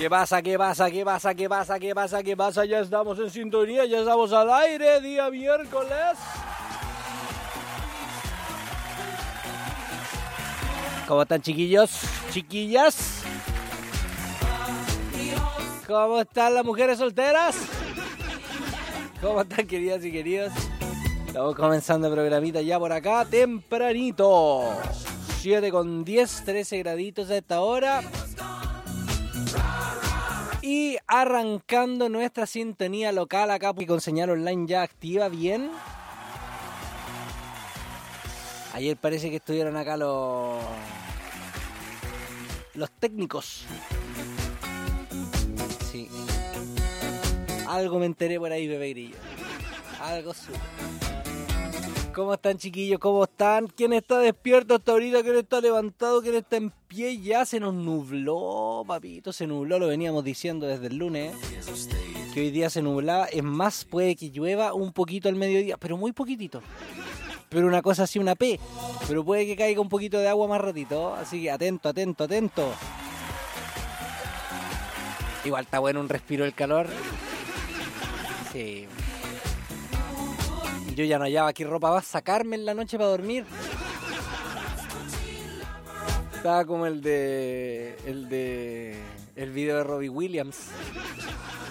¿Qué pasa? ¿Qué pasa? ¿Qué pasa? ¿Qué pasa? ¿Qué pasa? ¿Qué pasa? Ya estamos en sintonía, ya estamos al aire, día miércoles. ¿Cómo están, chiquillos? ¿Chiquillas? ¿Cómo están las mujeres solteras? ¿Cómo están, queridas y queridos? Estamos comenzando el programita ya por acá, tempranito. 7:10, 13 graditos a esta hora. Y arrancando nuestra sintonía local acá con señal online ya activa, bien. Ayer parece que estuvieron acá los técnicos. Sí. Algo me enteré por ahí, Pepe Grillo. Algo supe. ¿Cómo están, chiquillos? ¿Cómo están? ¿Quién está despierto hasta ahorita? ¿Quién está levantado? ¿Quién está en pie? Ya se nos nubló, papito, se nubló. Lo veníamos diciendo desde el lunes, que hoy día se nublaba. Es más, puede que llueva un poquito al mediodía, pero muy poquitito. Pero una cosa así, una P. Pero puede que caiga un poquito de agua más ratito. Así que atento, atento, atento. Igual está bueno un respiro del calor. Sí. Yo ya no hallaba qué ropa va a sacarme en la noche para dormir. Estaba como el video de Robbie Williams.